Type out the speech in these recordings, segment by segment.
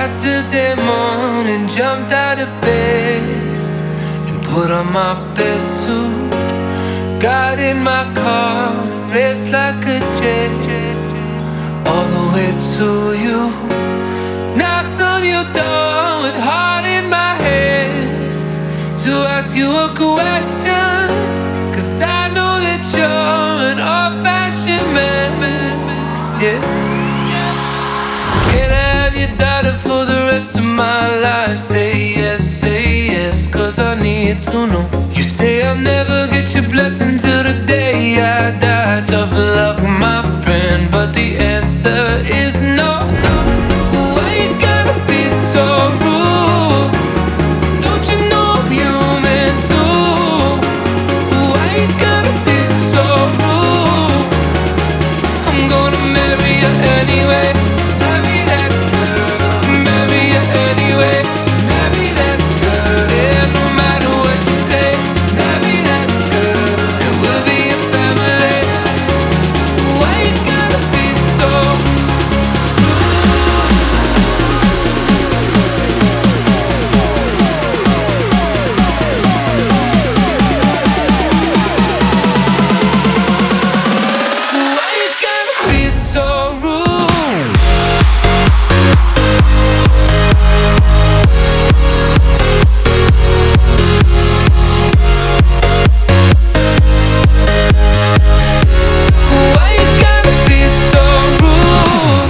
Saturday morning, jumped out of bed and put on my best suit. Got in my car and raced like a jet all the way to you. Knocked on your door with heart in my head to ask you a question, 'cause I know that you're an old-fashioned man. Yeah. Can I have your daughter for the rest of my life? Say yes, 'cause I need to know. You say I'll never get your blessing till the day I die. Tough luck, my friend, but the answer is no. Why you gotta be so rude? Don't you know I'm human too? Why you gotta be so rude? I'm gonna marry you anyway. Marry that girl. Marry you anyway. Marry that girl. Yeah, no matter what you say. Marry that girl. And we'll be a family. Why you gotta be so Why you gotta be so rude? Why you gotta be so rude?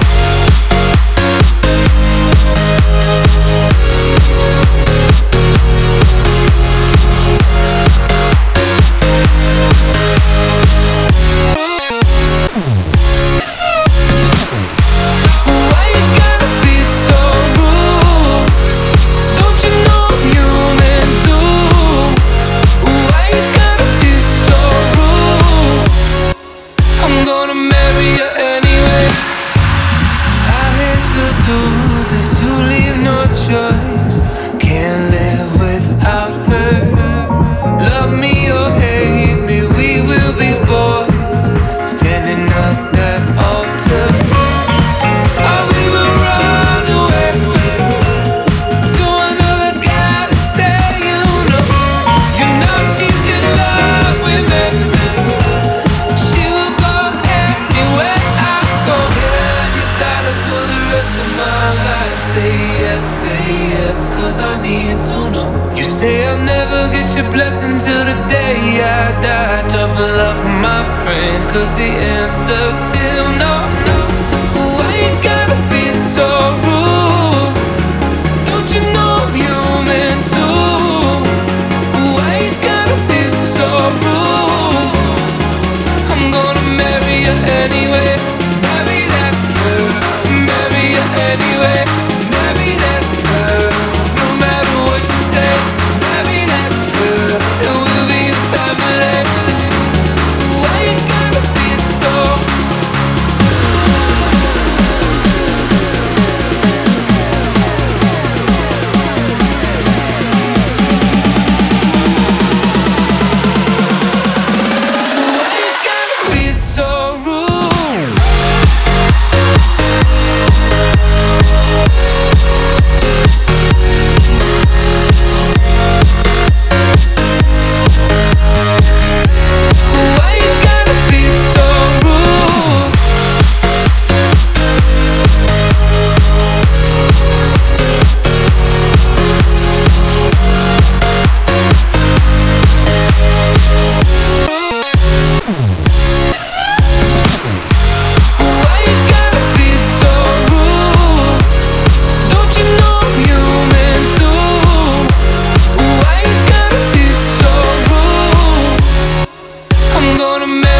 Why you gotta be so rude? Don't you know I'm human too? Why you gotta be so rude? I'm gonna marry you anyway. I hate to do this, you leave no choice. Can't live without her. Love me or hate me, we will be boys, standing at that altar. Or we will run away to another guy to tell you no. You know she's in love with me. She will go anywhere I go. Yeah, you got her for the rest of my life. Say yes, 'cause I need to know. You say I'll never get your blessing till the day I die. Tough luck, my friend, 'cause the answer's still no. Why you gotta be so rude? Don't you know I'm human too? Why you gotta be so rude? I'm gonna marry you anyway. Marry that girl. Marry you anyway. Marry that girl. No matter what you say. Marry that girl. And we'll be a family. Why you gotta be so Why you gotta be so rude? Why you gotta be so rude? Why you gotta be so rude? Don't you know I'm human too? Why you gotta be so rude? I'm gonna